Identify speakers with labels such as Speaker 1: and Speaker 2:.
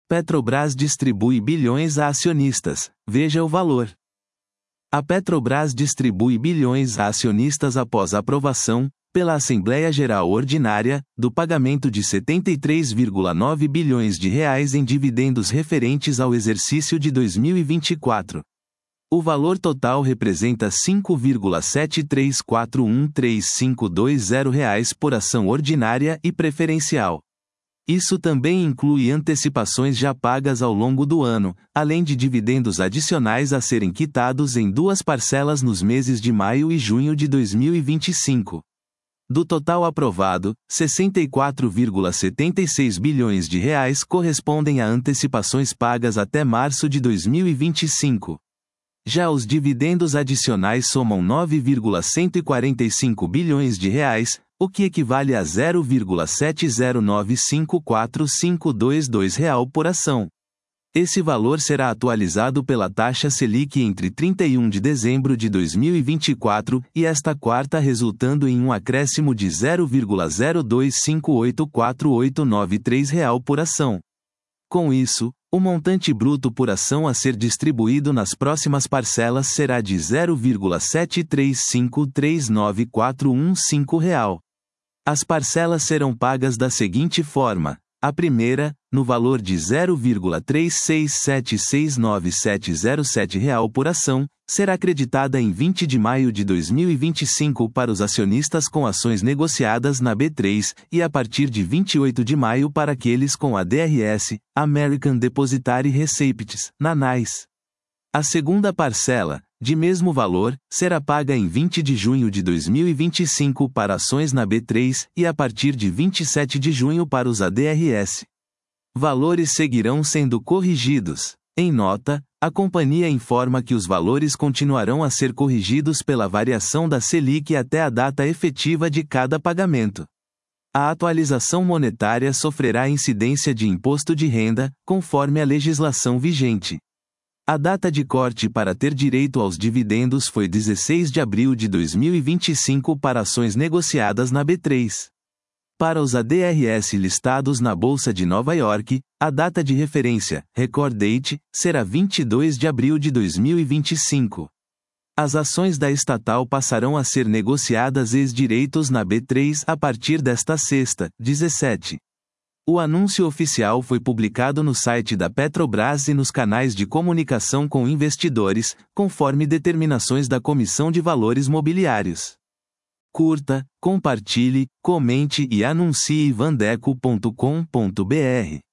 Speaker 1: Petrobras distribui bilhões a acionistas, veja o valor. A Petrobras distribui bilhões a acionistas após a aprovação, pela Assembleia Geral Ordinária, do pagamento de 73,9 bilhões de reais em dividendos referentes ao exercício de 2024. O valor total representa R$ 5,7341352 por ação ordinária e preferencial. Isso também inclui antecipações já pagas ao longo do ano, além de dividendos adicionais a serem quitados em 2 parcelas nos meses de maio e junho de 2025. Do total aprovado, 64,76 bilhões de reais correspondem a antecipações pagas até março de 2025. Já os dividendos adicionais somam 9,145 bilhões de reais, o que equivale a 0,7095452 real por ação. Esse valor será atualizado pela taxa Selic entre 31 de dezembro de 2024 e esta quarta, resultando em um acréscimo de 0,02584893 real por ação. Com isso, o montante bruto por ação a ser distribuído nas próximas parcelas será de 0,735394115 real. As parcelas serão pagas da seguinte forma: a primeira, no valor de 0,3676970 real por ação, será creditada em 20 de maio de 2025 para os acionistas com ações negociadas na B3, e a partir de 28 de maio para aqueles com a DRS, American Depositary Receipts, na NYSE. A segunda parcela, de mesmo valor, será paga em 20 de junho de 2025 para ações na B3, e a partir de 27 de junho para os ADRS. Valores seguirão sendo corrigidos. Em nota, a companhia informa que os valores continuarão a ser corrigidos pela variação da Selic até a data efetiva de cada pagamento. A atualização monetária sofrerá incidência de imposto de renda, conforme a legislação vigente. A data de corte para ter direito aos dividendos foi 16 de abril de 2025 para ações negociadas na B3. Para os ADRS listados na Bolsa de Nova York, a data de referência, record date, será 22 de abril de 2025. As ações da estatal passarão a ser negociadas ex-direitos na B3 a partir desta sexta, 17. O anúncio oficial foi publicado no site da Petrobras e nos canais de comunicação com investidores, conforme determinações da Comissão de Valores Mobiliários. Curta, compartilhe, comente e anuncie vandeco.com.br.